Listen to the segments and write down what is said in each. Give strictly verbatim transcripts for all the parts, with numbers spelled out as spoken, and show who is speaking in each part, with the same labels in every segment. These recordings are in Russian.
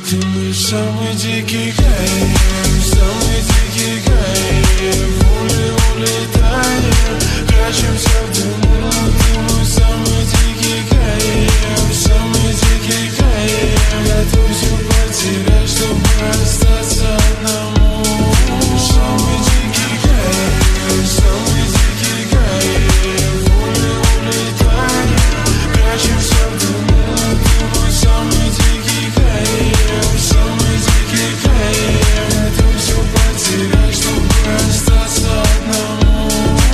Speaker 1: Ты мой самый дикий кайф, самый дикий кайф. Ули, улетаем, прячемся в дыму. Ты мой самый дикий кайф, самый дикий кайф. Готов все потерять, чтобы остаться одному. Самый дикий кайф, самый дикий кайф. Ули, улетаем, прячемся в дыму. Ты мой самый дикий кайф, самый дикий кайф. Готов все потерять, чтобы остаться одному.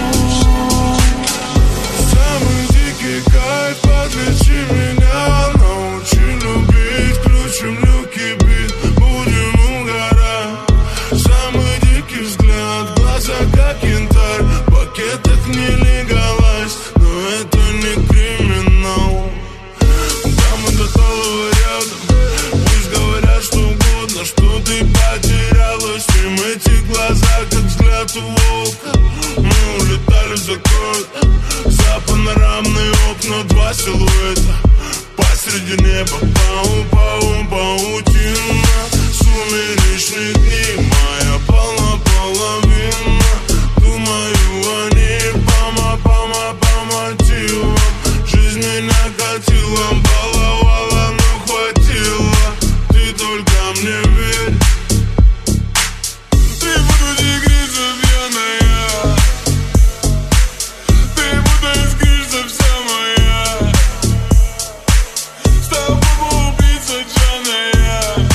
Speaker 1: Самый дикий кайф, подлечи меня, научи любить, включим люки, бит, будем угорать. Самый дикий взгляд, глаза как янтарь, в пакетах не легалайз, но это не криминал. Там и до талого рядом, пусть говорят что угодно, что ты потерялась. Им эти глаза, как взгляд у волка. Мы улетали за город, за панорамные окна, два силуэта посреди неба, пау-пау, паутина. Сумеречные дни, моя полна половина. Думаю о ней, пама-пама по мотивам. Жизнь меня катила, баловала, но хватило. Ты только мне верь. Ты будто тигрица пьяная, ты будто искришься вся моя. С тобой убийца джаная.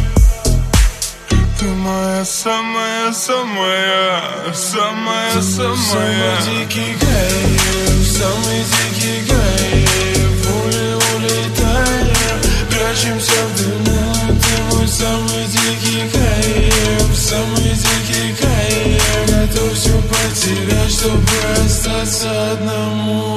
Speaker 1: Ты моя самая, самая, самая, самая. Самый дикий кайф, самый дикий кайф. Ули, улетаем, прячемся в дыму. Ты мой самый дикий кайф, самый дикий кайф. Готов все потерять, чтобы остаться одному.